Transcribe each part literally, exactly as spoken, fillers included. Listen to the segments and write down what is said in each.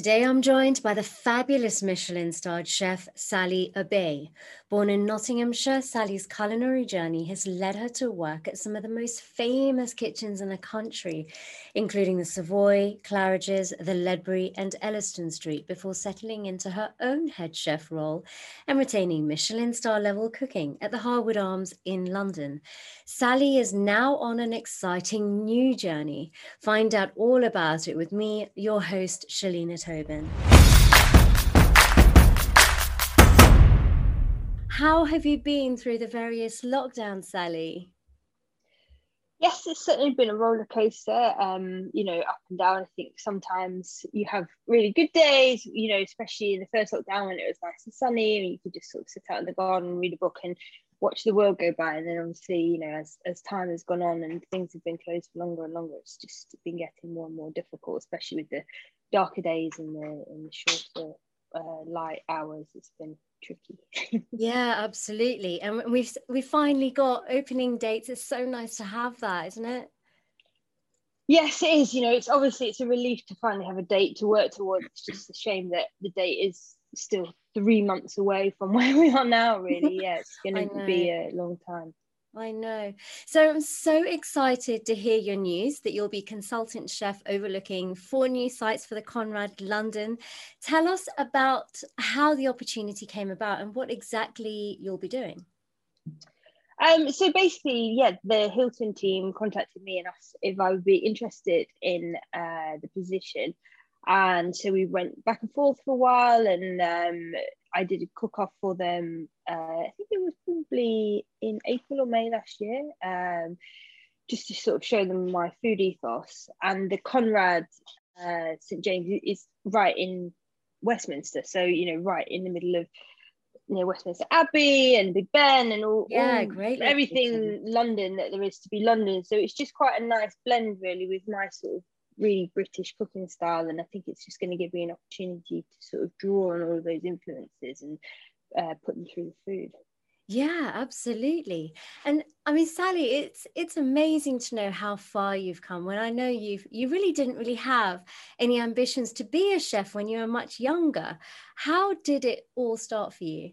Today I'm joined by the fabulous Michelin-starred chef Sally Abbey. Born in Nottinghamshire, Sally's culinary journey has led her to work at some of the most famous kitchens in the country, including the Savoy, Claridge's, the Ledbury and Elliston Street, before settling into her own head chef role and retaining Michelin star level cooking at the Harwood Arms in London. Sally is now on an exciting new journey. Find out all about it with me, your host, Shalina Tobin. How have you been through the various lockdowns, Sally? Yes, it's certainly been a roller coaster, um, you know, up and down. I think sometimes you have really good days, you know, especially in the first lockdown when it was nice and sunny and you could just sort of sit out in the garden, read a book and watch the world go by. And then obviously, you know, as, as time has gone on and things have been closed for longer and longer, it's just been getting more and more difficult, especially with the darker days and the, and the shorter uh, light hours. It's been tricky. Yeah, absolutely. And we've we finally got opening dates. It's so nice to have that, isn't it? Yes, it is. You know, it's obviously it's a relief to finally have a date to work towards. It's just a shame that the date is still three months away from where we are now, really. Yeah, it's going to be a long time. I know. So I'm so excited to hear your news that you'll be consultant chef overlooking four new sites for the Conrad London. Tell us about how the opportunity came about and what exactly you'll be doing. Um, so basically, yeah, the Hilton team contacted me and asked if I would be interested in uh, the position. And so we went back and forth for a while, and um, I did a cook-off for them. Uh, I think it was probably in April or May last year, um, just to sort of show them my food ethos. And the Conrad uh, Saint James is right in Westminster, so you know, right in the middle of near Westminster Abbey and Big Ben and all, yeah, all great everything location. London that there is to be London. So it's just quite a nice blend, really, with my sort of really British cooking style. And I think it's just going to give me an opportunity to sort of draw on all of those influences and uh, put them through the food. Yeah, absolutely. And I mean, Sally, it's it's amazing to know how far you've come. When I know you've you really didn't really have any ambitions to be a chef when you were much younger. How did it all start for you?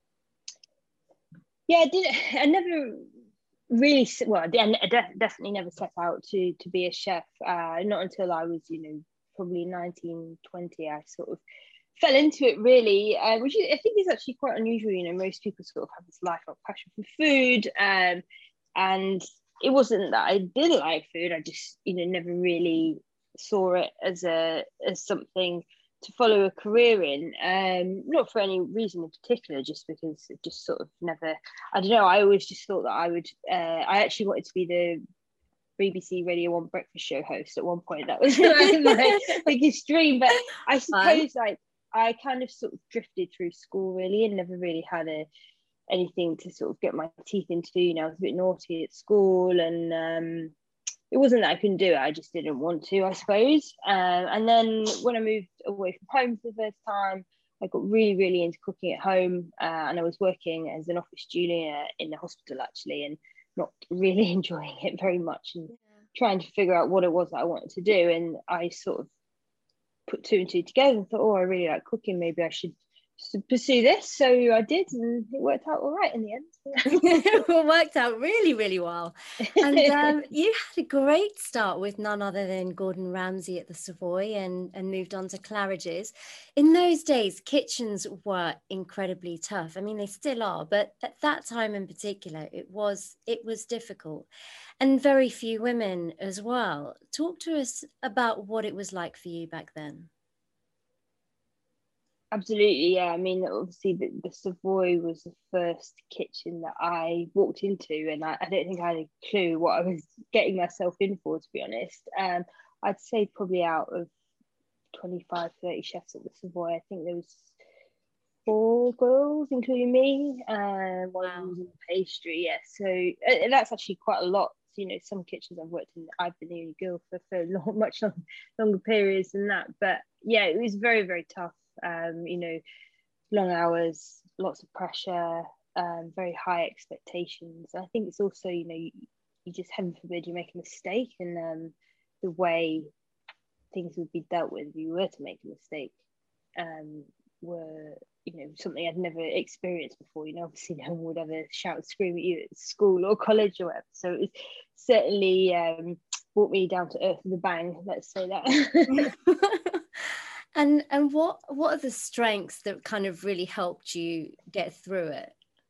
Yeah, I did. I never really well. I definitely never set out to to be a chef. Uh, not until I was, you know, probably nineteen, twenty. I sort of fell into it really, uh, which I think is actually quite unusual. You know, most people sort of have this lifelong passion for food, um, and it wasn't that I didn't like food. I just, you know, never really saw it as a as something to follow a career in. Um, not for any reason in particular, just because it just sort of never. I don't know. I always just thought that I would. Uh, I actually wanted to be the B B C Radio One breakfast show host at one point. That was like my biggest dream. But I suppose Fun. like. I kind of sort of drifted through school really and never really had a anything to sort of get my teeth into. You know, I was a bit naughty at school and um, it wasn't that I couldn't do it, I just didn't want to, I suppose. Uh, and then when I moved away from home for the first time, I got really, really into cooking at home uh, and I was working as an office junior in the hospital actually and not really enjoying it very much and yeah. trying to figure out what it was that I wanted to do. And I sort of put two and two together and thought, oh, I really like cooking, maybe I should pursue this. So I did, and it worked out all right in the end. It worked out really, really well. And um, you had a great start with none other than Gordon Ramsay at the Savoy and, and moved on to Claridge's. In those days, kitchens were incredibly tough. I mean, they still are, but at that time in particular, it was it was difficult. And very few women as well. Talk to us about what it was like for you back then. Absolutely, yeah. I mean, obviously, the, the Savoy was the first kitchen that I walked into, and I, I don't think I had a clue what I was getting myself in for, to be honest. Um, I'd say probably out of twenty-five, thirty chefs at the Savoy, I think there was four girls, including me. Um, one wow. of them was in pastry, yeah. So and that's actually quite a lot. You know, some kitchens I've worked in, I've been the only girl for, for long, much long, longer periods than that. But yeah, it was very, very tough. Um, you know, long hours, lots of pressure, um, very high expectations. I think it's also, you know, you, you just heaven forbid you make a mistake, and um, the way things would be dealt with if you were to make a mistake um, were, you know, something I'd never experienced before. You know, obviously no one would ever shout, scream at you at school or college or whatever. So it was certainly um, brought me down to earth with a bang. Let's say that. and and what what are the strengths that kind of really helped you get through it?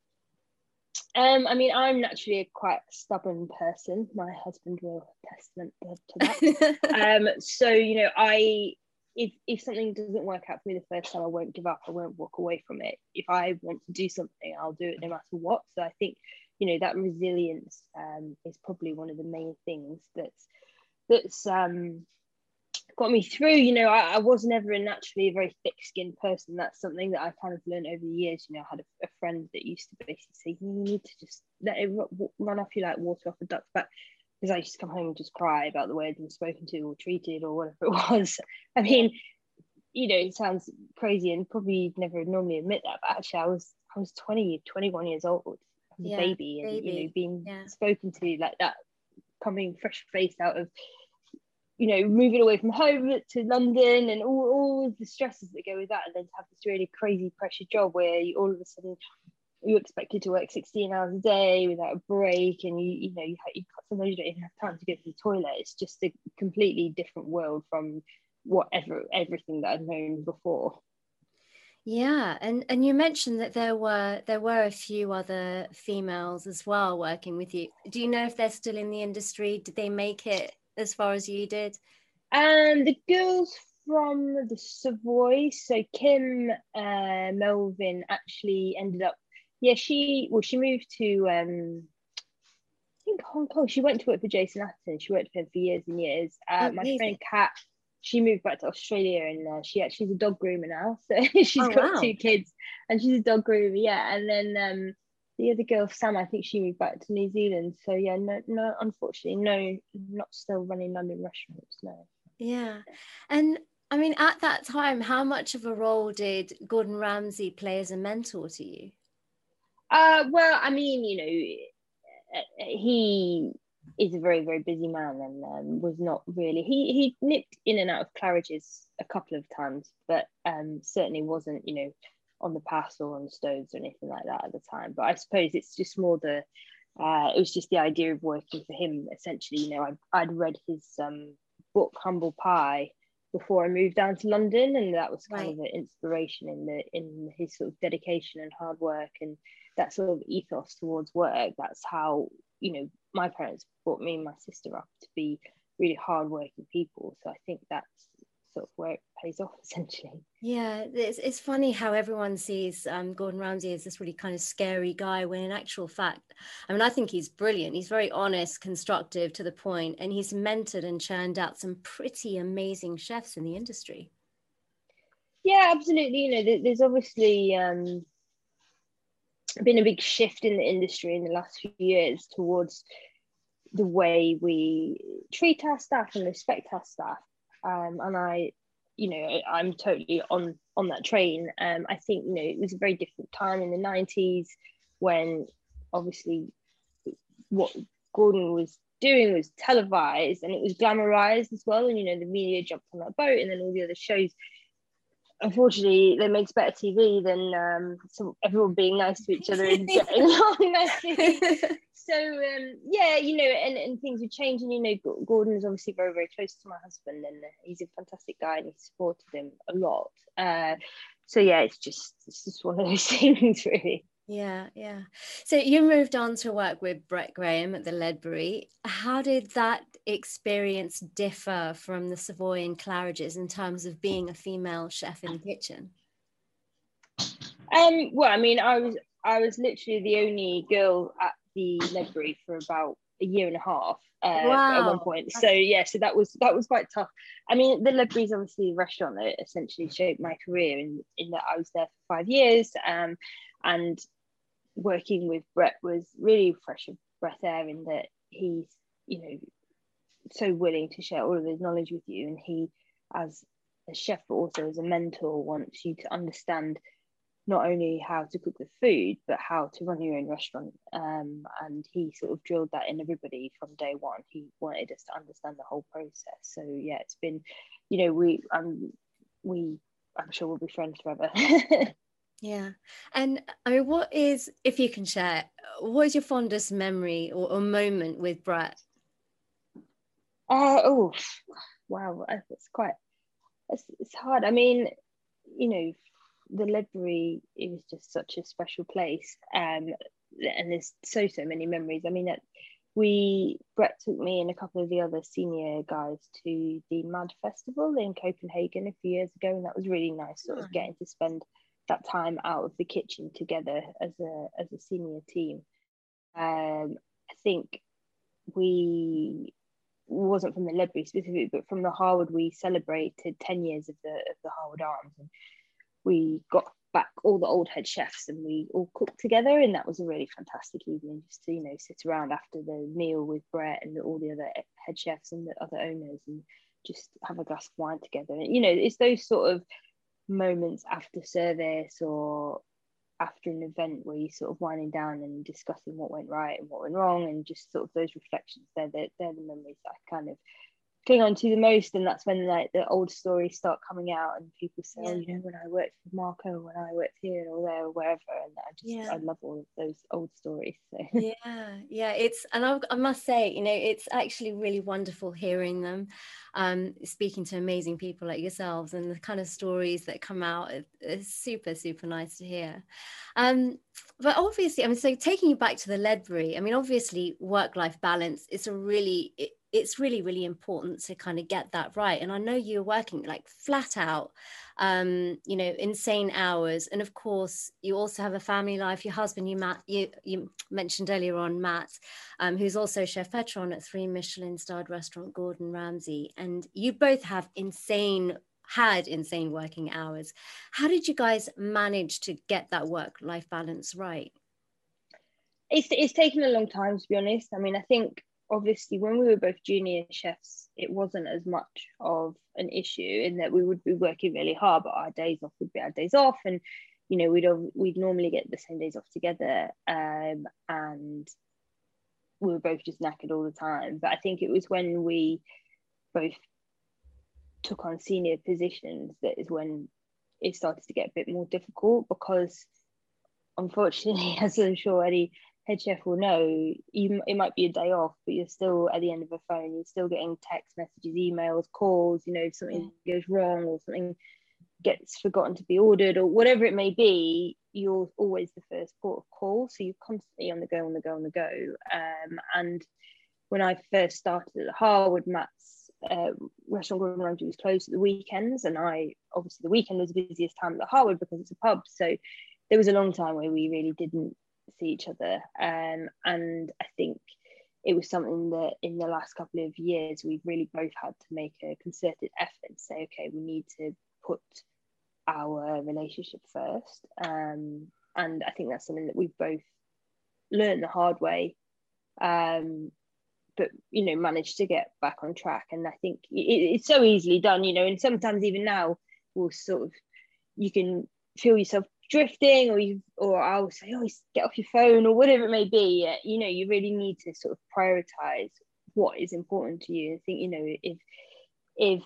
Um, I mean, I'm naturally a quite stubborn person. My husband will testament to that. um, so you know, I if if something doesn't work out for me the first time, I won't give up. I won't walk away from it. If I want to do something, I'll do it no matter what. So I think, you know, that resilience um, is probably one of the main things that's that's um, got me through. You know, I, I was never naturally a very thick-skinned person. That's something that I kind of learned over the years. You know, I had a, a friend that used to basically say, you need to just let it run off you like water off a duck's back. Because I used to come home and just cry about the way I'd been spoken to or treated or whatever it was. I mean, you know, it sounds crazy and probably never normally admit that, but actually I was I was twenty, twenty-one years old. I was yeah, a baby and, baby. you know, being yeah. spoken to like that, coming fresh faced out of, you know, moving away from home to London and all, all the stresses that go with that, and then to have this really crazy pressure job where you all of a sudden you're expected to work sixteen hours a day without a break, and you you know you, you sometimes you don't even have time to go to the toilet. It's just a completely different world from whatever everything that I'd known before. Yeah, and and you mentioned that there were there were a few other females as well working with you. Do you know if they're still in the industry? Did they make it as far as you did? Um, the girls from the Savoy, so Kim uh, Melvin actually ended up. Yeah, she well, she moved to um, I think Hong Kong. She went to work for Jason Atherton. She worked for him for years and years. Uh, my friend Kat, she moved back to Australia, and uh, she she's a dog groomer now. So she's oh, got wow. two kids, and she's a dog groomer. Yeah, and then um, the other girl, Sam, I think she moved back to New Zealand. So yeah, no, no, unfortunately, no, not still running London restaurants. No. Yeah, and I mean, at that time, how much of a role did Gordon Ramsay play as a mentor to you? Uh, well, I mean, you know, he is a very, very busy man, and um, was not really. He he nipped in and out of Claridge's a couple of times, but um, certainly wasn't, you know, on the pass or on the stoves or anything like that at the time. But I suppose it's just more the. Uh, it was just the idea of working for him. Essentially, you know, I'd I'd read his um book Humble Pie before I moved down to London, and that was kind right. of an inspiration in the in his sort of dedication and hard work and that sort of ethos towards work. That's how, you know, my parents brought me and my sister up to be really hardworking people. So I think that's sort of where it pays off, essentially. Yeah, it's, it's funny how everyone sees um, Gordon Ramsay as this really kind of scary guy, when in actual fact, I mean, I think he's brilliant. He's very honest, constructive, to the point, and he's mentored and churned out some pretty amazing chefs in the industry. Yeah, absolutely. You know, there's obviously um, been a big shift in the industry in the last few years towards the way we treat our staff and respect our staff. Um, and I, you know, I'm totally on on that train. Um, I think, you know, it was a very different time in the nineties when obviously what Gordon was doing was televised and it was glamorized as well. And, you know, the media jumped on that boat, and then all the other shows, unfortunately, that makes better T V than um, some, everyone being nice to each other and getting along nicely. So, um, yeah, you know, and, and things would change. And, you know, Gordon is obviously very, very close to my husband, and he's a fantastic guy, and he supported him a lot. Uh, so, yeah, it's just it's just one of those things, really. Yeah, yeah. So you moved on to work with Brett Graham at the Ledbury. How did that experience differ from the Savoy and Claridge's in terms of being a female chef in the kitchen? Um, well, I mean, I was I was literally the only girl at the Ledbury for about a year and a half uh, wow. at one point. So yeah, so that was that was quite tough. I mean, the Ledbury is obviously a restaurant that essentially shaped my career in in that I was there for five years. Um, and working with Brett was really fresh of breath air, in that he's, you know, so willing to share all of his knowledge with you, and he, as a chef but also as a mentor, wants you to understand not only how to cook the food but how to run your own restaurant. Um, and he sort of drilled that in everybody from day one. He wanted us to understand the whole process. So yeah, it's been, you know, we um we I'm sure we'll be friends forever. Yeah. And I mean, what is, if you can share, what is your fondest memory or, or moment with Brett? Uh, oh, wow, it's quite, it's, it's hard. I mean, you know, the Ledbury, it was just such a special place. Um, and there's so, so many memories. I mean, that we, Brett took me and a couple of the other senior guys to the Mad Festival in Copenhagen a few years ago. And that was really nice, sort of getting to spend that time out of the kitchen together as a, as a senior team. Um, I think we, wasn't from the Ledbury specifically, but from the Harwood, we celebrated ten years of the of the Harwood Arms, and we got back all the old head chefs and we all cooked together, and that was a really fantastic evening, just to, you know, sit around after the meal with Brett and all the other head chefs and the other owners and just have a glass of wine together. And, you know, it's those sort of moments after service or after an event where you're sort of winding down and discussing what went right and what went wrong, and just sort of those reflections, they're the, they're the memories that I kind of cling on to the most. And that's when like the old stories start coming out and people say, yeah. oh, you know, when I worked with Marco, when I worked here or there or wherever, and I just yeah. I love all of those old stories. So. yeah yeah it's, and I, I must say, you know, it's actually really wonderful hearing them, um speaking to amazing people like yourselves, and the kind of stories that come out is super super nice to hear. Um but obviously, I mean, so taking you back to the Ledbury, I mean, obviously work-life balance is a really it, it's really really important to kind of get that right. And I know you're working like flat out, um you know, insane hours, and of course you also have a family life. Your husband, you Matt, you, you mentioned earlier on, Matt, um who's also chef patron at three Michelin starred restaurant Gordon Ramsay, and you both have insane had insane working hours. How did you guys manage to get that work-life balance right? It's, it's taken a long time, to be honest. I mean, I think obviously when we were both junior chefs, it wasn't as much of an issue in that we would be working really hard, but our days off would be our days off, and you know, we'd we'd normally get the same days off together, um, and we were both just knackered all the time. But I think it was when we both took on senior positions that is when it started to get a bit more difficult, because unfortunately, as I'm sure any head chef will know, you, it might be a day off, but you're still at the end of a phone, you're still getting text messages, emails, calls, you know, if something yeah. goes wrong or something gets forgotten to be ordered or whatever it may be, you're always the first port of call. So you're constantly on the go, on the go, on the go. Um, and when I first started at Harwood, Matt's uh, restaurant Gordon Ramsay was closed at the weekends, and I, obviously the weekend was the busiest time at the Harwood because it's a pub. So there was a long time where we really didn't see each other. Um, and I think it was something that in the last couple of years, we've really both had to make a concerted effort and say, okay, we need to put our relationship first. Um, and I think that's something that we've both learned the hard way, um, but, you know, managed to get back on track. And I think it, it's so easily done, you know, and sometimes even now we'll sort of, you can feel yourself drifting, or you, or I'll say, oh, get off your phone or whatever it may be. You know, you really need to sort of prioritize what is important to you. I think, you know, if if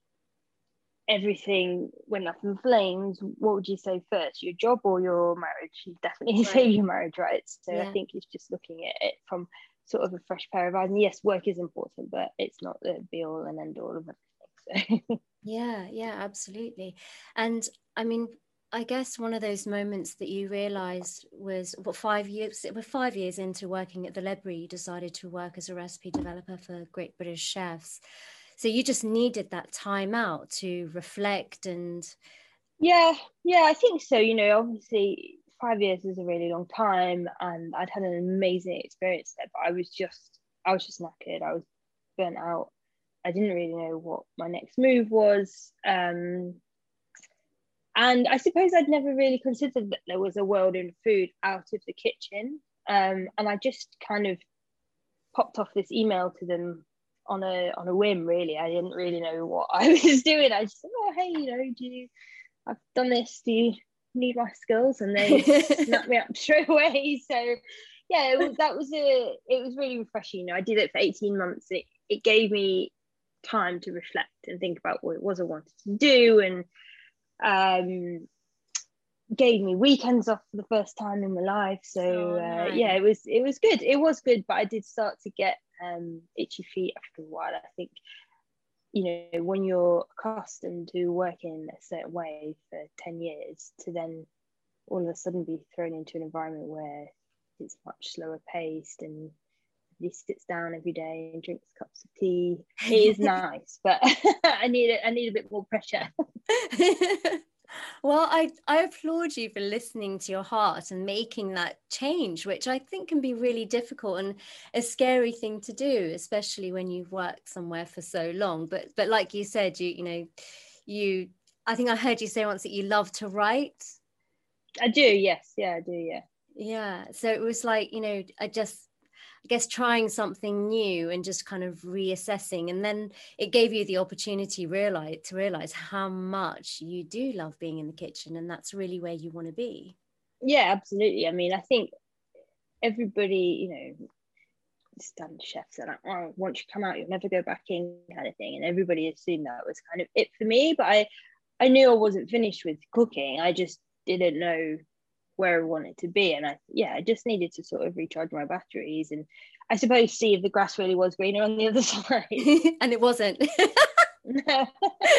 everything went up in flames, what would you say first, your job or your marriage? You definitely right. say your marriage, right? So yeah. I think it's just looking at it from sort of a fresh pair of eyes. And yes, work is important, but it's not the be all and end all of everything. So yeah, yeah, absolutely. And I mean, I guess one of those moments that you realised was, what, five years, we're five years into working at the Ledbury, you decided to work as a recipe developer for Great British Chefs. So you just needed that time out to reflect and... Yeah, yeah, I think so. You know, obviously five years is a really long time, and I'd had an amazing experience there, but I was just, I was just knackered. I was burnt out. I didn't really know what my next move was. Um, and I suppose I'd never really considered that there was a world in food out of the kitchen. Um, and I just kind of popped off this email to them on a on a whim, really. I didn't really know what I was doing. I just said, oh, hey, you know, do you, I've done this, do you need my skills? And they snapped me up straight away. So yeah, it was, that was a, it was really refreshing. You know, I did it for eighteen months. It, it gave me time to reflect and think about what it was I wanted to do. And Um, gave me weekends off for the first time in my life. So Oh, uh, nice. yeah, it was it was good. It was good, but I did start to get um, itchy feet after a while. I think, you know, when you're accustomed to working a certain way for ten years, to then all of a sudden be thrown into an environment where it's much slower paced and he sits down every day and drinks cups of tea. It is nice, but I need it. I need a bit more pressure. Well, I, I applaud you for listening to your heart and making that change, which I think can be really difficult and a scary thing to do, especially when you've worked somewhere for so long. But but like you said, you you know, you I think I heard you say once that you love to write. I do, yes, yeah, I do, yeah. Yeah. So it was like, you know, I just I guess trying something new and just kind of reassessing, and then it gave you the opportunity realize to realize how much you do love being in the kitchen, and that's really where you want to be. Yeah, absolutely. I mean, I think everybody, you know, stand chefs are like, oh, once you come out, you'll never go back in, kind of thing. And everybody assumed that was kind of it for me. But I, I knew I wasn't finished with cooking. I just didn't know where I wanted to be. And I, yeah, I just needed to sort of recharge my batteries and I suppose see if the grass really was greener on the other side. And it wasn't. No.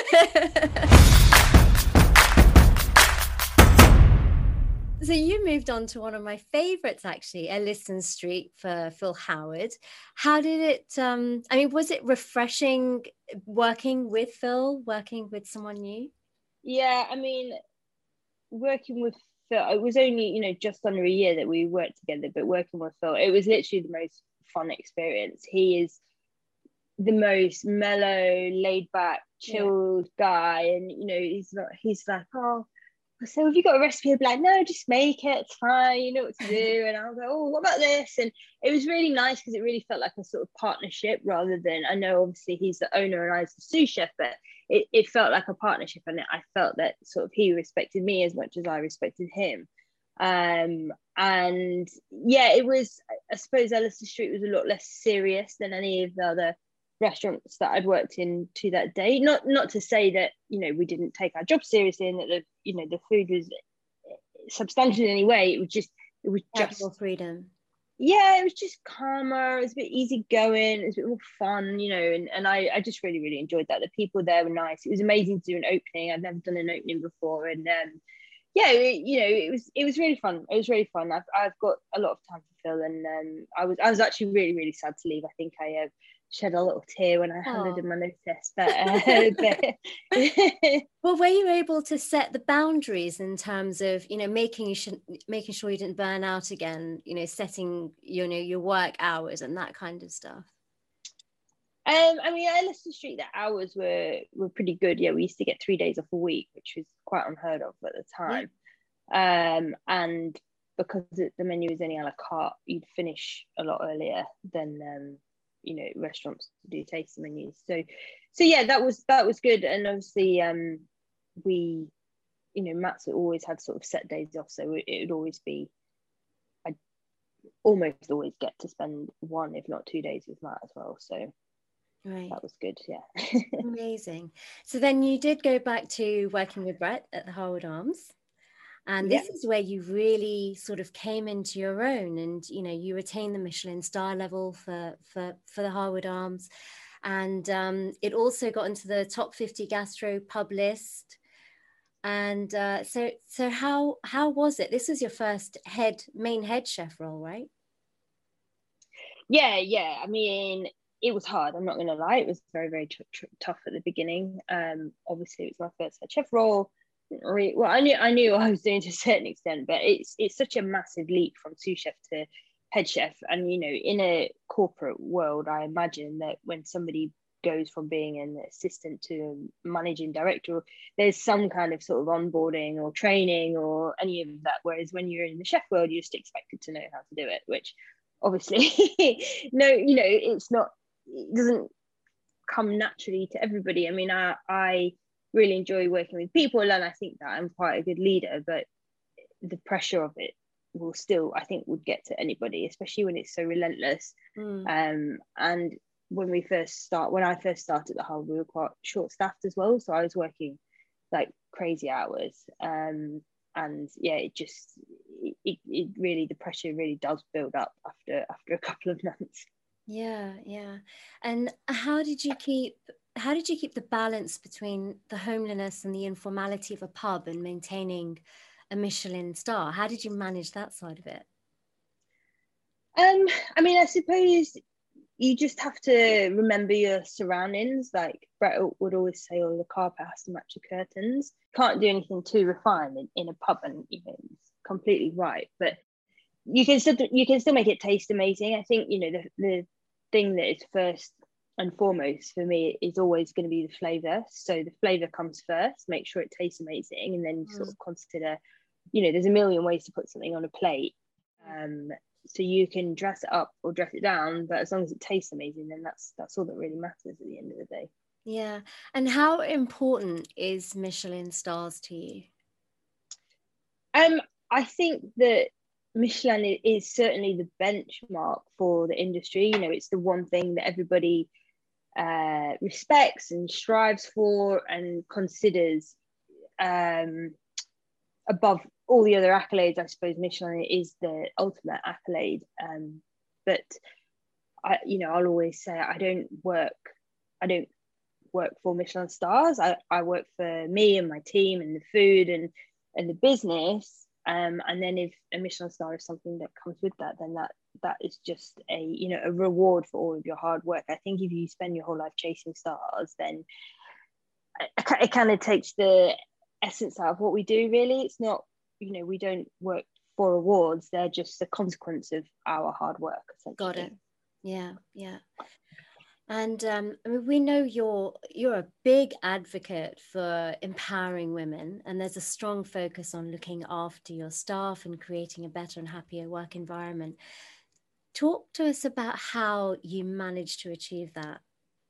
So you moved on to one of my favorites, actually, Ellison Street for Phil Howard. How did it, um, I mean, was it refreshing working with Phil, working with someone new? Yeah, I mean, working with Phil, it was only, you know, just under a year that we worked together, but working with Phil, it was literally the most fun experience. He is the most mellow, laid back, chilled yeah. guy. And, you know, he's not, he's like, oh, so have you got a recipe? I'd be like, no, just make it, it's fine, you know what to do. And I was like, oh, what about this? And it was really nice because it really felt like a sort of partnership rather than, I know obviously he's the owner and I was the sous chef, but it, it felt like a partnership. And I felt that sort of he respected me as much as I respected him. Um, and yeah, it was, I suppose Ellison Street was a lot less serious than any of the other restaurants that I'd worked in to that day. Not not to say that, you know, we didn't take our job seriously and that the, you know, the food was substantial in any way. It was just it was just more freedom. Yeah, it was just calmer, it was a bit easy going, it was a bit more fun, you know, and, and I, I just really, really enjoyed that. The people there were nice. It was amazing to do an opening. I'd never done an opening before. And um yeah, it, you know, it was it was really fun. It was really fun. I've I've got a lot of time to fill, and um I was I was actually really, really sad to leave. I think I uh, shed a little tear when I handed in my notice, but, uh, but well, were you able to set the boundaries in terms of, you know, making you should making sure you didn't burn out again, you know, setting, you know, your work hours and that kind of stuff? Um, I mean, at Ellison Street, the hours were were pretty good. Yeah, we used to get three days off a week, which was quite unheard of at the time. Yeah. Um, and because the menu was only a la carte, you'd finish a lot earlier than um, you know, restaurants do tasting menus. So, so yeah, that was that was good. And obviously, um, we, you know, Matt's always had sort of set days off, so it, it would always be. I almost always get to spend one, if not two days with Matt as well. So. Right. That was good, yeah. Amazing. So then you did go back to working with Brett at the Harwood Arms. And this yep. is where you really sort of came into your own, and, you know, you retained the Michelin star level for, for, for the Harwood Arms. And um, it also got into the top fifty gastro pub list. And uh, so so how how was it? This was your first head main head chef role, right? Yeah, yeah. I mean, it was hard, I'm not going to lie. It was very, very t- t- tough at the beginning. Um, obviously, it was my first head chef role. Really, well, I knew I knew what I was doing to a certain extent, but it's it's such a massive leap from sous chef to head chef. And, you know, in a corporate world, I imagine that when somebody goes from being an assistant to managing director, there's some kind of sort of onboarding or training or any of that. Whereas when you're in the chef world, you're just expected to know how to do it, which obviously, no, you know, it's not. It doesn't come naturally to everybody. I mean, I, I really enjoy working with people, and I think that I'm quite a good leader, but the pressure of it will still, I think, would get to anybody, especially when it's so relentless. Mm. Um, and when we first start, when I first started the Hull, we were quite short staffed as well. So I was working like crazy hours. Um, and yeah, it just it, it really the pressure really does build up after after a couple of months. Yeah, yeah. And how did you keep how did you keep the balance between the homeliness and the informality of a pub and maintaining a Michelin star? How did you manage that side of it? Um, I mean, I suppose you just have to remember your surroundings. Like Brett would always say, "Oh, the carpet has to match the curtains." Can't do anything too refined in, in a pub, and you know, it's completely right. But you can still you can still make it taste amazing. I think you know the the thing that is first and foremost for me is always going to be the flavor. So the flavor comes first. Make sure it tastes amazing, and then mm. sort of consider, you know, there's a million ways to put something on a plate. Um, so you can dress it up or dress it down, but as long as it tastes amazing, then that's that's all that really matters at the end of the day. Yeah. And how important is Michelin stars to you? Um, I think that Michelin is certainly the benchmark for the industry. You know, it's the one thing that everybody uh, respects and strives for and considers um, above all the other accolades. I suppose Michelin is the ultimate accolade. Um, but I, you know, I'll always say I don't work. I don't work for Michelin stars. I, I work for me and my team and the food and and the business. Um, and then if a Michelin star is something that comes with that, then that that is just a you know a reward for all of your hard work. I think if you spend your whole life chasing stars, then it, it kind of takes the essence out of what we do. Really, it's not you know we don't work for awards; they're just the consequence of our hard work. Got it. Yeah, yeah. And um, I mean, we know you're you're a big advocate for empowering women, and there's a strong focus on looking after your staff and creating a better and happier work environment. Talk to us about how you managed to achieve that.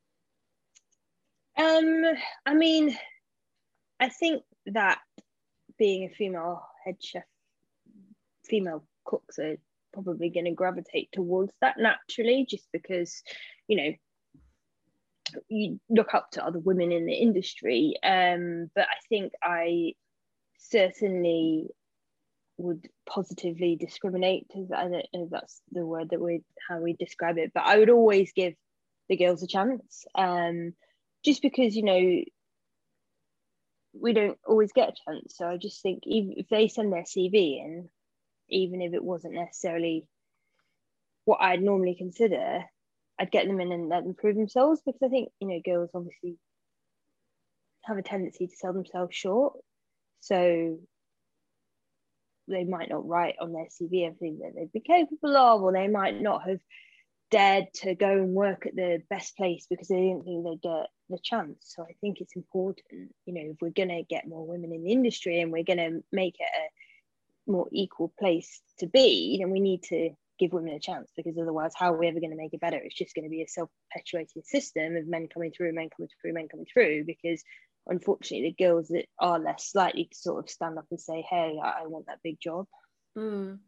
Um, I mean, I think that being a female head chef, female cooks are probably going to gravitate towards that naturally, just because, you know, you look up to other women in the industry. Um, but I think I certainly would positively discriminate. I don't know if that's the word that we how we describe it, but I would always give the girls a chance. Um, just because you know we don't always get a chance. So I just think even if they send their C V in, even if it wasn't necessarily what I'd normally consider, I'd get them in and let them prove themselves, because I think, you know, girls obviously have a tendency to sell themselves short. So they might not write on their C V everything that they'd be capable of, or they might not have dared to go and work at the best place because they didn't think they'd get the chance. So I think it's important, you know, if we're going to get more women in the industry and we're going to make it a more equal place to be, then we need to give women a chance, because otherwise how are we ever going to make it better? It's just going to be a self-perpetuating system of men coming through, men coming through, men coming through, because unfortunately the girls that are less likely to sort of stand up and say, hey, I, I want that big job. Mm.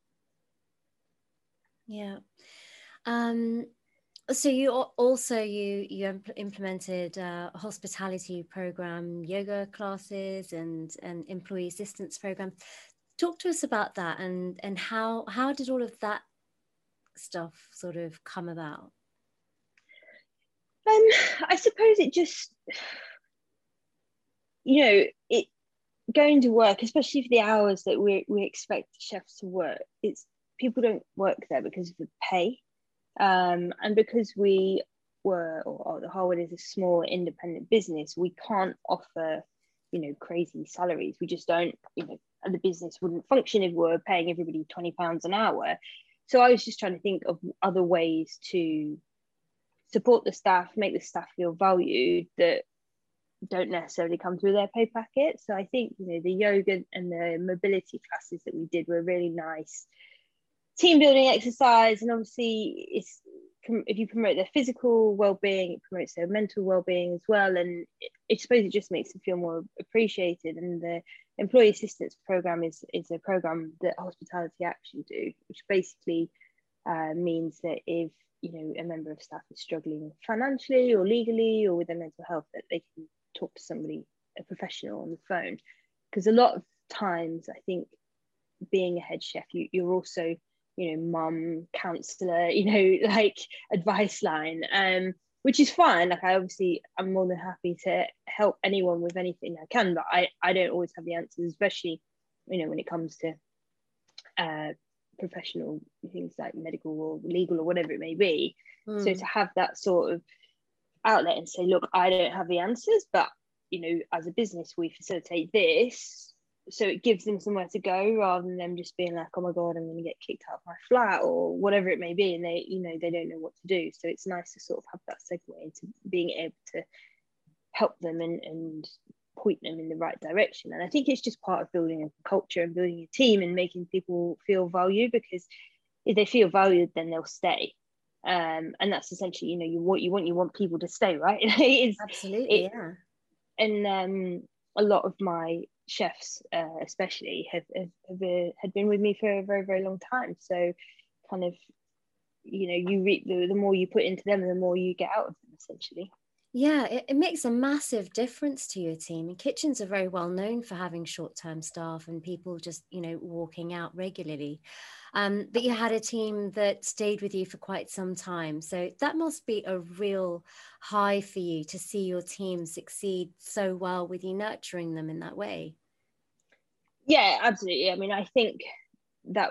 Yeah. Um, so you also you you implemented a hospitality program, yoga classes, and an employee assistance program. Talk to us about that, and and how how did all of that stuff sort of come about? Um, I suppose it just, you know, it going to work, especially for the hours that we we expect chefs to work. It's people don't work there because of the pay. Um, and because we were, or, or the Harwood is a small independent business, we can't offer, you know, crazy salaries. We just don't, you know, and the business wouldn't function if we were paying everybody twenty pounds an hour. So I was just trying to think of other ways to support the staff, make the staff feel valued, that don't necessarily come through their pay packet. So I think, you know, the yoga and the mobility classes that we did were really nice team building exercise, and obviously it's if you promote their physical well-being, it promotes their mental well-being as well, and it, I suppose it just makes them feel more appreciated. And the employee assistance program is is a program that Hospitality Action do, which basically uh, means that if you know a member of staff is struggling financially or legally or with their mental health, that they can talk to somebody a professional on the phone, because a lot of times I think being a head chef, you, you're also, you know, mum, counselor, you know, like advice line, um, which is fine. Like I obviously, I'm more than happy to help anyone with anything I can, but I, I don't always have the answers, especially, you know, when it comes to uh, professional things like medical or legal or whatever it may be. Mm. So to have that sort of outlet and say, look, I don't have the answers, but, you know, as a business, we facilitate this. So it gives them somewhere to go rather than them just being like, oh my God, I'm going to get kicked out of my flat or whatever it may be. And they, you know, they don't know what to do. So it's nice to sort of have that segue into being able to help them and, and point them in the right direction. And I think it's just part of building a culture and building a team and making people feel valued, because if they feel valued, then they'll stay. Um, and that's essentially, you know, you want you want you want people to stay, right? It's, Absolutely, it, yeah. And um, a lot of my chefs, uh, especially, have, have, have uh, had been with me for a very, very long time. So, kind of, you know, you reap the the more you put into them, the more you get out of them, essentially. Yeah, it, it makes a massive difference to your team. And kitchens are very well known for having short-term staff and people just, you know, walking out regularly. Um, but you had a team that stayed with you for quite some time. So that must be a real high for you to see your team succeed so well with you nurturing them in that way. Yeah, absolutely. I mean, I think that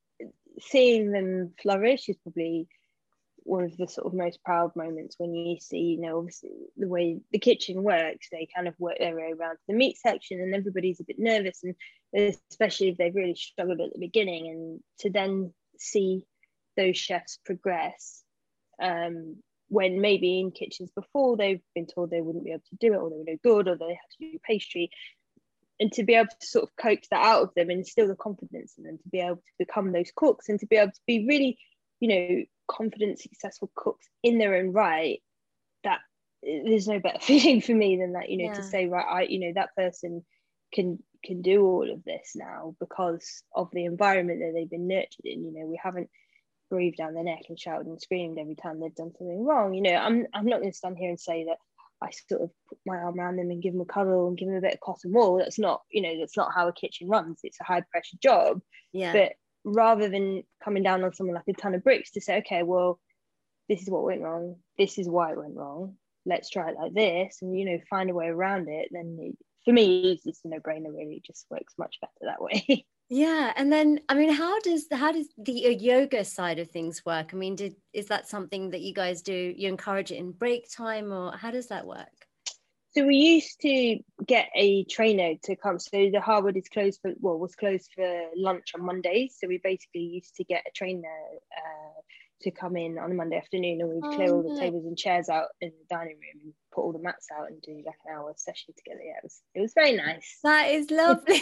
seeing them flourish is probably one of the sort of most proud moments, when you see, you know, obviously the way the kitchen works, they kind of work their way around to the meat section and everybody's a bit nervous, and especially if they've really struggled at the beginning, and to then see those chefs progress, um, when maybe in kitchens before they've been told they wouldn't be able to do it, or they were no good, or they had to do pastry, and to be able to sort of coax that out of them and instill the confidence in them to be able to become those cooks and to be able to be really, you know, confident, successful cooks in their own right, that there's no better feeling for me than that, you know, yeah. to say, right, I, you know, that person can can do all of this now because of the environment that they've been nurtured in. You know, we haven't breathed down their neck and shouted and screamed every time they've done something wrong. You know, I'm I'm not going to stand here and say that I sort of put my arm around them and give them a cuddle and give them a bit of cotton wool. That's not, you know, that's not how a kitchen runs. It's a high pressure job. Yeah. But rather than coming down on someone like a ton of bricks, to say, okay, well, this is what went wrong, this is why it went wrong, let's try it like this, and, you know, find a way around it, then it, for me it's, it's a no-brainer, really. It just works much better that way. Yeah. And then, I mean, how does how does the uh, yoga side of things work? I mean, did is that something that you guys do, you encourage it in break time, or how does that work? So we used to get a trainer to come. So the Harwood is closed for, well, was closed for lunch on Mondays. So we basically used to get a trainer uh, to come in on a Monday afternoon, and we'd oh, clear all the no. tables and chairs out in the dining room and put all the mats out and do like an hour session together. Yeah, it was it was very nice. That is lovely.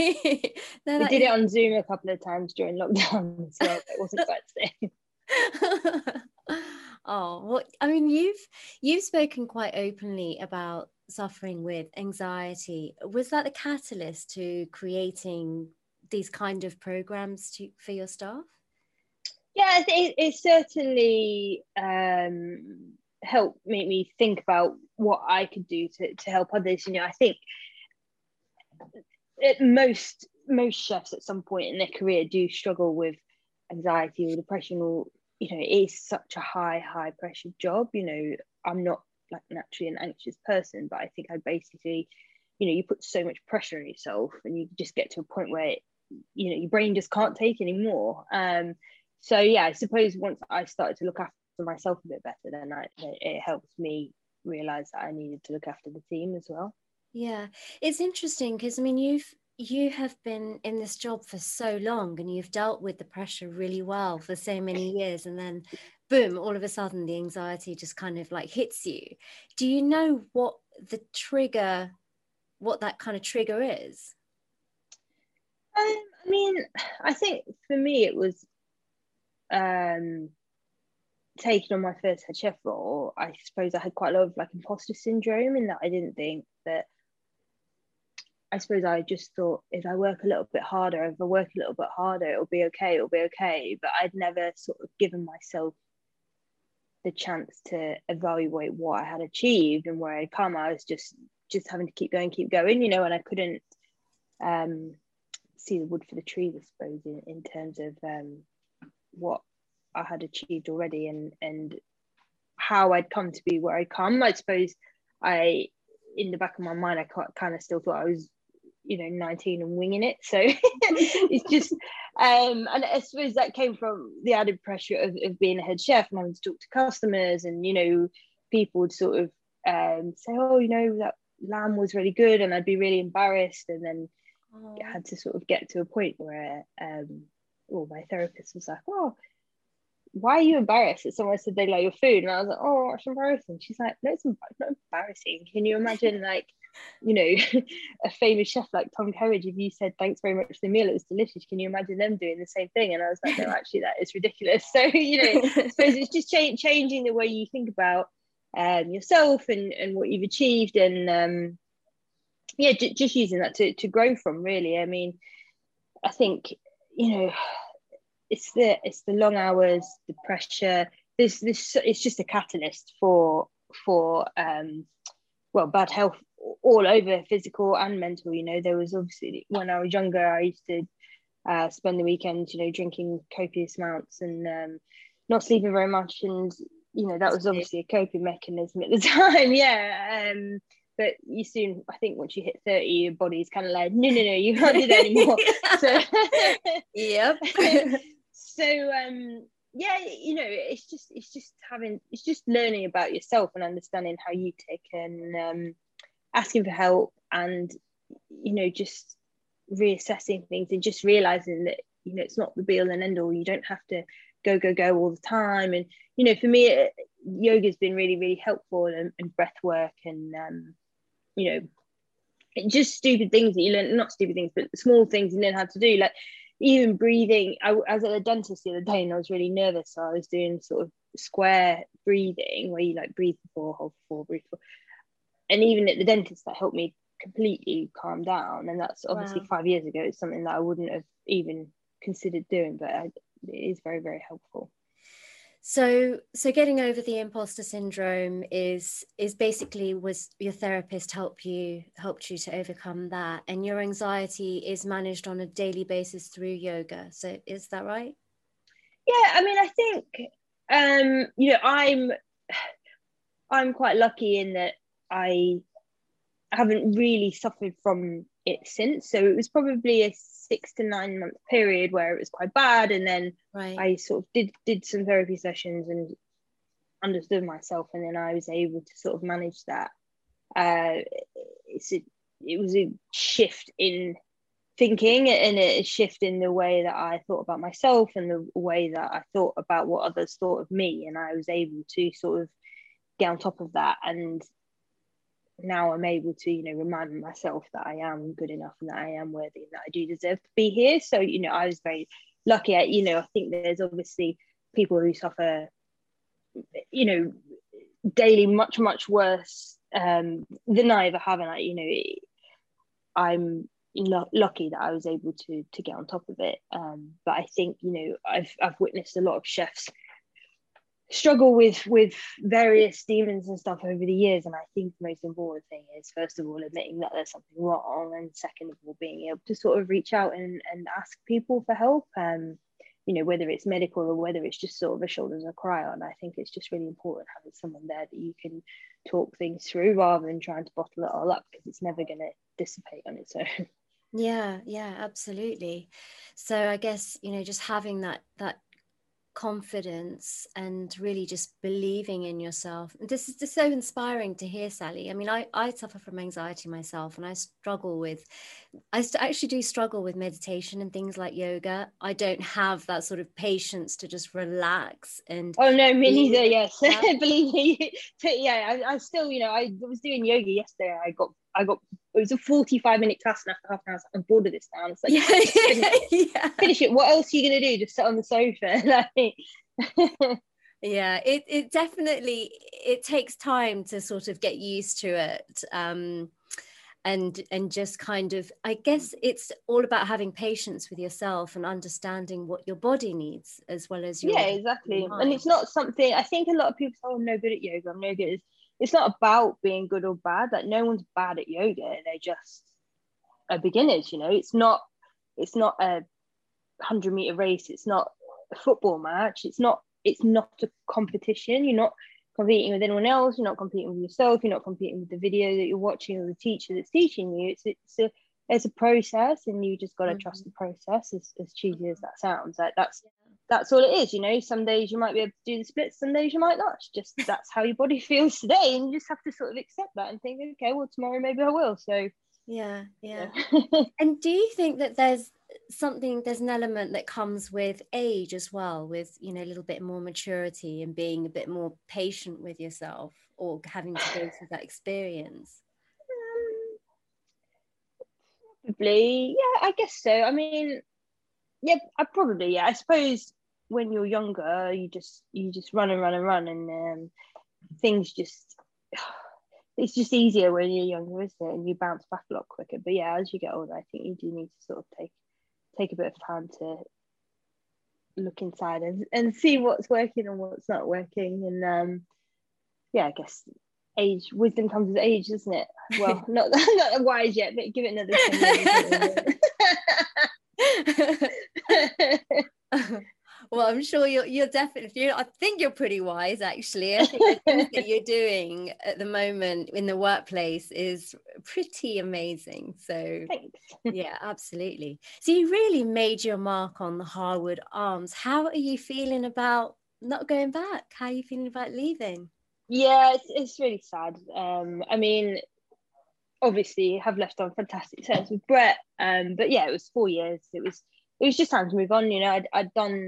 no, we did is... it on Zoom a couple of times during lockdown as well, but it wasn't quite the same. Oh, well, I mean, you've you've spoken quite openly about suffering with anxiety. Was that the catalyst to creating these kind of programs to for your staff? Yeah, it, it certainly um, helped make me think about what I could do to, to help others. You know, I think it, most most chefs at some point in their career do struggle with anxiety or depression, or, you know, it is such a high, high pressure job. You know, I'm not like naturally an anxious person, but I think I basically, you know, you put so much pressure on yourself and you just get to a point where, you know, your brain just can't take anymore. Um, so yeah, I suppose once I started to look after myself a bit better, then I, it helps me realize that I needed to look after the team as well. Yeah, it's interesting because, I mean, you've you have been in this job for so long and you've dealt with the pressure really well for so many years, and then boom, all of a sudden the anxiety just kind of like hits you. Do you know what the trigger, what that kind of trigger is? Um, I mean, I think for me it was um, taking on my first head chef role. I suppose I had quite a lot of like imposter syndrome, in that I didn't think that, I suppose I just thought if I work a little bit harder, if I work a little bit harder, it'll be okay, it'll be okay. But I'd never sort of given myself the chance to evaluate what I had achieved and where I'd come. I was just just having to keep going, keep going, you know, and I couldn't um, see the wood for the trees, I suppose, in, in terms of um, what I had achieved already, and and how I'd come to be where I'd come. I suppose I, in the back of my mind, I kind of still thought I was, you know, nineteen and winging it. So it's just, um, and I suppose that came from the added pressure of, of being a head chef and having to talk to customers, and, you know, people would sort of um, say, oh, you know, that lamb was really good, and I'd be really embarrassed. And then oh. I had to sort of get to a point where, um, well, my therapist was like, oh, why are you embarrassed that someone said they like your food? And I was like, oh, it's embarrassing. She's like, no, it's not embarrassing. Can you imagine, like, you know, a famous chef like Tom Kerridge, if you said thanks very much for the meal, it was delicious, can you imagine them doing the same thing? And I was like, no, actually that is ridiculous. So, you know, I suppose it's just cha- changing the way you think about um, yourself and, and what you've achieved, and um, yeah, j- just using that to, to grow from, really. I mean, I think, you know, it's the it's the long hours, the pressure. This this it's just a catalyst for for um well, bad health all over, physical and mental. You know, there was obviously, when I was younger, I used to uh, spend the weekends, you know, drinking copious amounts and um, not sleeping very much, and you know, that was obviously a coping mechanism at the time. Yeah. Um, but you soon, I think once you hit thirty, your body's kind of like, no, no, no, you can't do that anymore. So, yep. So um yeah, you know, it's just it's just having it's just learning about yourself and understanding how you tick, and um asking for help, and you know, just reassessing things, and just realizing that, you know, it's not the be all and end all. You don't have to go go go all the time. And you know, for me, it, yoga's been really really helpful, and, and breath work, and um you know, just stupid things that you learn, not stupid things, but small things you learn how to do, like even breathing. I, I was at the dentist the other day and I was really nervous, so I was doing sort of square breathing, where you like breathe before, hold before, breathe before. And even at the dentist, that helped me completely calm down. And that's obviously wow. five years ago. It's something that I wouldn't have even considered doing, but I, it is very, very helpful. So, so getting over the imposter syndrome is is basically, was your therapist help you helped you to overcome that, and your anxiety is managed on a daily basis through yoga. So, is that right? Yeah, I mean, I think um, you know, I'm I'm quite lucky in that I haven't really suffered from it since. So it was probably a six to nine month period where it was quite bad, and then right. I sort of did did some therapy sessions and understood myself, and then I was able to sort of manage that. Uh, it's a, it was a shift in thinking, and a shift in the way that I thought about myself, and the way that I thought about what others thought of me, and I was able to sort of get on top of that. And now I'm able to, you know, remind myself that I am good enough, and that I am worthy, and that I do deserve to be here. So, you know, I was very lucky. At, you know, I think there's obviously people who suffer, you know, daily much, much worse um, than I ever have. And I, you know, I'm lo- lucky that I was able to to get on top of it. Um, but I think, you know, I've I've witnessed a lot of chefs struggle with with various demons and stuff over the years, and I think the most important thing is, first of all, admitting that there's something wrong, and second of all, being able to sort of reach out and, and ask people for help, um you know, whether it's medical or whether it's just sort of a shoulder to cry on. I think it's just really important having someone there that you can talk things through, rather than trying to bottle it all up, because it's never going to dissipate on its own. Yeah, yeah, absolutely. So I guess, you know, just having that that confidence and really just believing in yourself. And this is just so inspiring to hear, Sally. I mean, I, I suffer from anxiety myself, and I struggle with, I actually do struggle with meditation and things like yoga. I don't have that sort of patience to just relax. And oh no, me neither. Yes, believe me. Yeah, I, I still, you know, I was doing yoga yesterday. I got, I got. It was a forty-five minute class, and after half an hour, I was like, I'm bored of this now. And it's like, yeah, finish, it. yeah. finish it. What else are you gonna do? Just sit on the sofa? Like, yeah, it it definitely it takes time to sort of get used to it. Um, and and just kind of, I guess it's all about having patience with yourself and understanding what your body needs, as well as your yeah, exactly. Your and it's not something, I think a lot of people say, oh, I'm no good at yoga, I'm no good at this. it's not about being good or bad. Like no one's bad at yoga. They're just are beginners, you know. It's not it's not a hundred meter race. It's not a football match. It's not it's not a competition. You're not competing with anyone else. You're not competing with yourself. You're not competing with the video that you're watching or the teacher that's teaching you. It's it's a it's a process, and you just got to mm-hmm. trust the process. As, as cheesy as that sounds, like that's that's all it is. You know, some days you might be able to do the splits, some days you might not. It's just that's how your body feels today, and you just have to sort of accept that and think, okay, well tomorrow maybe I will. So yeah, yeah. And do you think that there's something, there's an element that comes with age as well, with, you know, a little bit more maturity and being a bit more patient with yourself, or having to go through that experience? Probably, yeah, I guess so. I mean, yeah, I probably, yeah. I suppose when you're younger, you just you just run and run and run, and um, things just it's just easier when you're younger, isn't it? And you bounce back a lot quicker. But yeah, as you get older, I think you do need to sort of take take a bit of time to look inside and, and see what's working and what's not working. And um, yeah, I guess age wisdom comes with age, doesn't it? Well, not not wise yet, but give it another ten years. Well, I'm sure you're you're definitely you're, I think you're pretty wise, actually. I think the things that you're doing at the moment in the workplace is pretty amazing. So thanks. Yeah, absolutely. So you really made your mark on the Harwood Arms. How are you feeling about not going back? How are you feeling about leaving? Yeah, it's, it's really sad. Um, I mean, obviously have left on fantastic terms with Brett. Um, but yeah, it was four years. It was it was just time to move on. You know, I'd, I'd done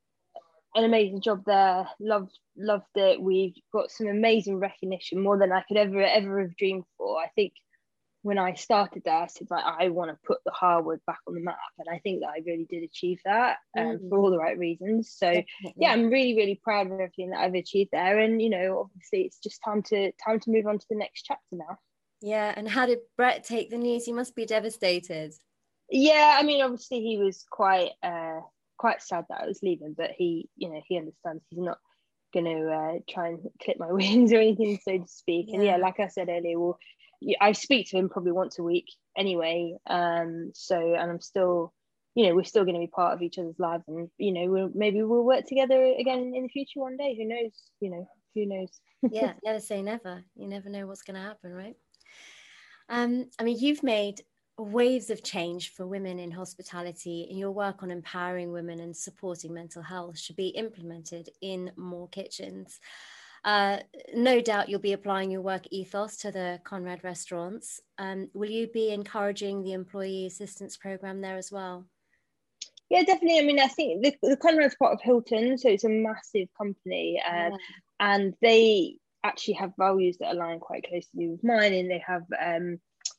an amazing job there. Loved loved it. We've got some amazing recognition, more than I could ever ever have dreamed for. I think when I started there, I said, like, I want to put the Harwood back on the map, and I think that I really did achieve that, um, mm. for all the right reasons. So Definitely. yeah, I'm really really proud of everything that I've achieved there, and you know, obviously it's just time to time to move on to the next chapter now. Yeah, and how did Brett take the news? He must be devastated. Yeah, I mean, obviously he was quite uh quite sad that I was leaving, but he, you know, he understands. He's not going to uh, try and clip my wings or anything, so to speak. Yeah. And yeah, like I said earlier, well, I speak to him probably once a week anyway. Um, so, and I'm still, you know, we're still going to be part of each other's lives, and you know, we'll, maybe we'll work together again in the future one day. Who knows? You know, who knows? Yeah, never say never. You never know what's going to happen, right? Um, I mean, you've made waves of change for women in hospitality, and your work on empowering women and supporting mental health should be implemented in more kitchens. Uh, no doubt you'll be applying your work ethos to the Conrad restaurants. Um, will you be encouraging the employee assistance program there as well? Yeah, definitely. I mean, I think the, the Conrad's part of Hilton, so it's a massive company, uh, yeah. and they actually have values that align quite closely with mine, and they have um,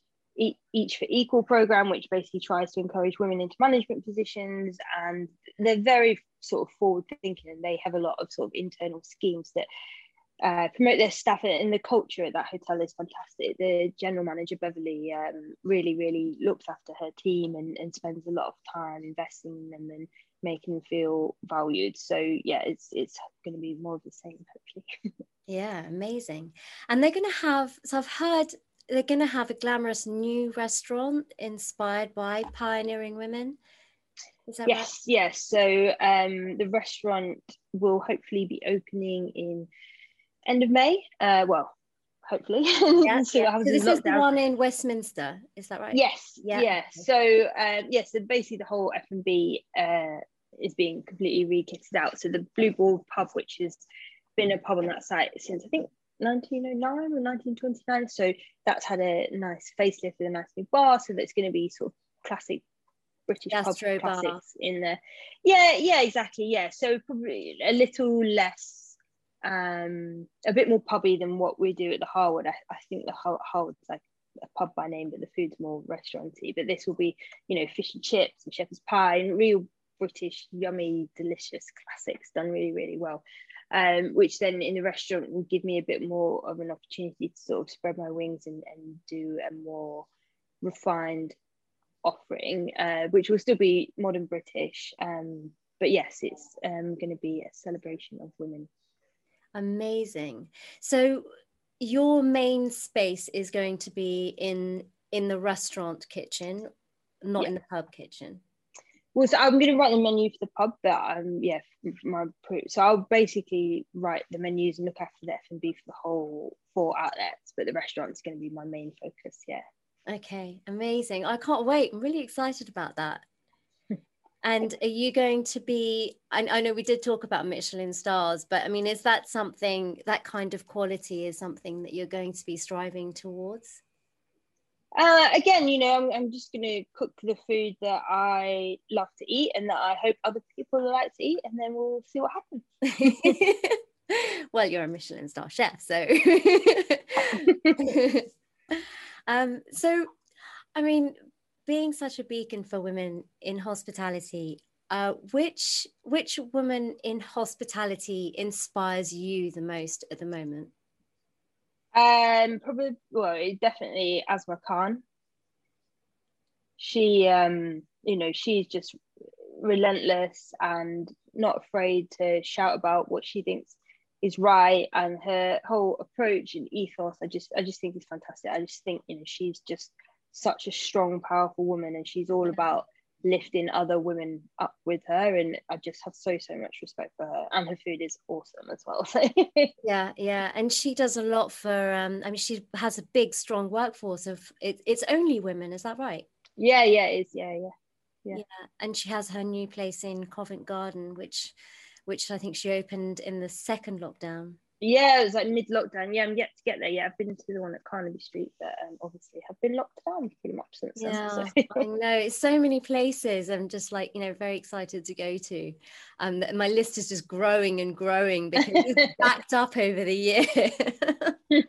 Each for Equal program, which basically tries to encourage women into management positions, and they're very sort of forward thinking, and they have a lot of sort of internal schemes that uh, promote their staff, and the culture at that hotel is fantastic. The general manager Beverly um, really really looks after her team, and, and spends a lot of time investing in them and making them feel valued. So yeah, it's it's going to be more of the same, hopefully. Yeah, amazing. And they're going to have, so I've heard they're going to have a glamorous new restaurant inspired by pioneering women. Is that yes, right? Yes. So um, the restaurant will hopefully be opening in end of May. Uh, well, hopefully. Yeah, so yeah. So this is the one in Westminster. Is that right? Yes. Yeah. yeah. So um, yes. So basically, the whole F and B uh, is being completely re-kitted out. So the Blue Ball pub, which has been a pub on that site since I think nineteen oh nine or nineteen twenty-nine, so that's had a nice facelift with a nice new bar, so that's going to be sort of classic British Gastro pub classics bar in there. Yeah, yeah, exactly. Yeah, so probably a little less, um, a bit more pubby than what we do at the Harwood. I, I think the Harwood's like a pub by name, but the food's more restauranty. But this will be, you know, fish and chips and shepherd's pie and real British, yummy, delicious classics done really, really well. Um, which then in the restaurant will give me a bit more of an opportunity to sort of spread my wings and, and do a more refined offering, uh, which will still be modern British. Um, but yes, it's um, going to be a celebration of women. Amazing. So your main space is going to be in in the restaurant kitchen, not Yeah. in the pub kitchen. Well, so I'm going to write the menu for the pub, but um, yeah, for my so I'll basically write the menus and look after the F and B for the whole four outlets, but the restaurant's going to be my main focus. Yeah. Okay, amazing. I can't wait. I'm really excited about that. And are you going to be, I, I know we did talk about Michelin stars, but I mean, is that something, that kind of quality is something that you're going to be striving towards? Uh, again, you know, I'm, I'm just going to cook the food that I love to eat and that I hope other people like to eat, and then we'll see what happens. Well, you're a Michelin star chef, so. um, so, I mean, being such a beacon for women in hospitality, uh, which which woman in hospitality inspires you the most at the moment? Um, probably, well, it definitely Asma Khan. She, um, you know, she's just relentless and not afraid to shout about what she thinks is right, and her whole approach and ethos, I just, I just think is fantastic. I just think, you know, she's just such a strong, powerful woman, and she's all about lifting other women up with her, and I just have so so much respect for her, and her food is awesome as well. So yeah yeah and she does a lot for um I mean, she has a big strong workforce of it, it's only women, is that right? yeah yeah it is yeah yeah yeah yeah and she has her new place in Covent Garden, which which I think she opened in the second lockdown. Yeah, it was like mid-lockdown. Yeah, I'm yet to get there. Yeah, I've been to the one at Carnaby Street, but um, obviously have been locked down pretty much since Yeah, then. So. I know. It's so many places I'm just like, you know, very excited to go to. Um, my list is just growing and growing because it's backed up over the year.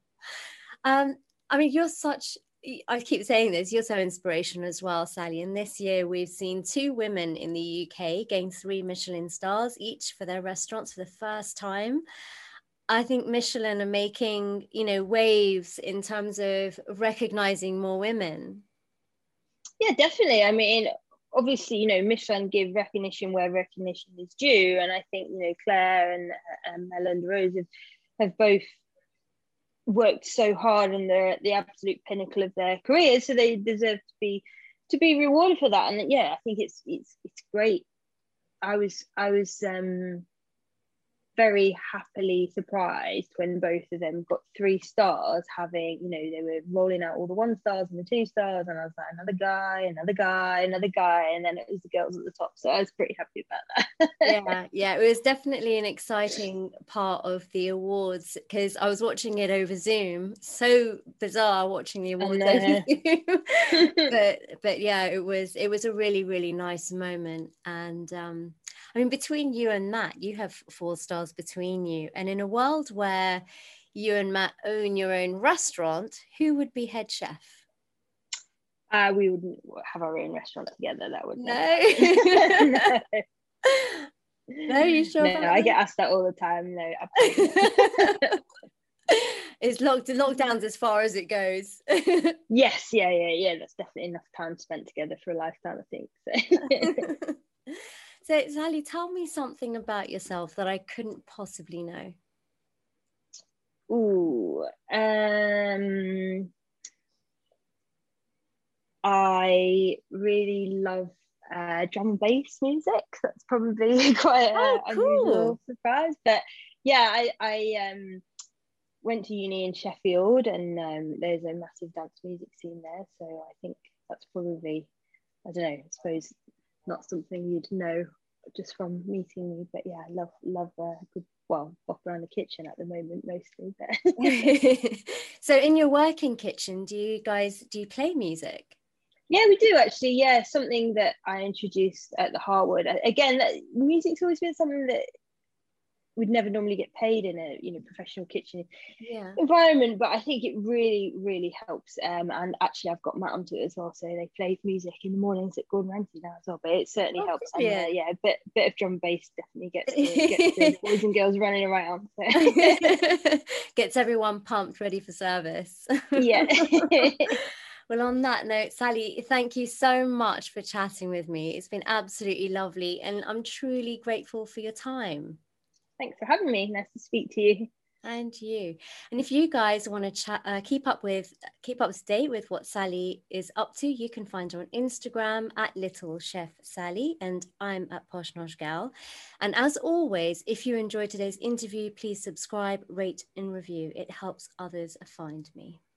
um, I mean, you're such, I keep saying this, you're so inspirational as well, Sally. And this year we've seen two women in the U K gain three Michelin stars each for their restaurants for the first time. I think Michelin are making, you know, waves in terms of recognizing more women. Yeah, definitely. I mean, obviously, you know, Michelin give recognition where recognition is due, and I think, you know, Claire and, and Mel and Rose have, have both worked so hard and they're at the absolute pinnacle of their careers, so they deserve to be to be rewarded for that. And yeah, I think it's it's it's great. I was I was um very happily surprised when both of them got three stars, having, you know, they were rolling out all the one stars and the two stars, and I was like, another guy, another guy, another guy, and then it was the girls at the top. So I was pretty happy about that. yeah yeah it was definitely an exciting part of the awards because I was watching it over Zoom. So bizarre watching the awards And, uh... over Zoom. but but yeah, it was it was a really really nice moment. And um I mean, between you and Matt, you have four stars between you, and in a world where you and Matt own your own restaurant, who would be head chef? Uh, we wouldn't have our own restaurant together. That would no. no. No, you sure? No, I get asked that all the time. No, absolutely. It's locked lockdowns as far as it goes. Yes, yeah, yeah, yeah. That's definitely enough time spent together for a lifetime, I think. So. So, Sally, tell me something about yourself that I couldn't possibly know. Ooh, um, I really love uh, drum and bass music. That's probably quite oh, an cool. unusual surprise, but yeah, I I um went to uni in Sheffield, and um, there's a massive dance music scene there. So I think that's probably, I don't know, I suppose not something you'd know just from meeting me, but yeah, I love love a good, well, walk around the kitchen at the moment mostly. But so in your working kitchen, do you guys do you play music? Yeah, we do actually. Yeah, something that I introduced at the Heartwood. Again, music's always been something that would never normally get paid in a, you know, professional kitchen yeah. environment, but I think it really really helps. Um and actually I've got Matt onto it as well, so they play music in the mornings at Gordon Ramsay now as well, but it certainly oh, helps. yeah. And uh, yeah, a bit bit of drum and bass definitely gets the, gets the boys and girls running around, so. Gets everyone pumped, ready for service. Yeah. Well, on that note, Sally, thank you so much for chatting with me. It's been absolutely lovely, and I'm truly grateful for your time. Thanks for having me. Nice to speak to you. And you. And if you guys want to chat, uh, keep up with, keep up to date with what Sally is up to, you can find her on Instagram at Little Chef Sally, and I'm at Posh Nosh Gal. And as always, if you enjoyed today's interview, please subscribe, rate, and review. It helps others find me.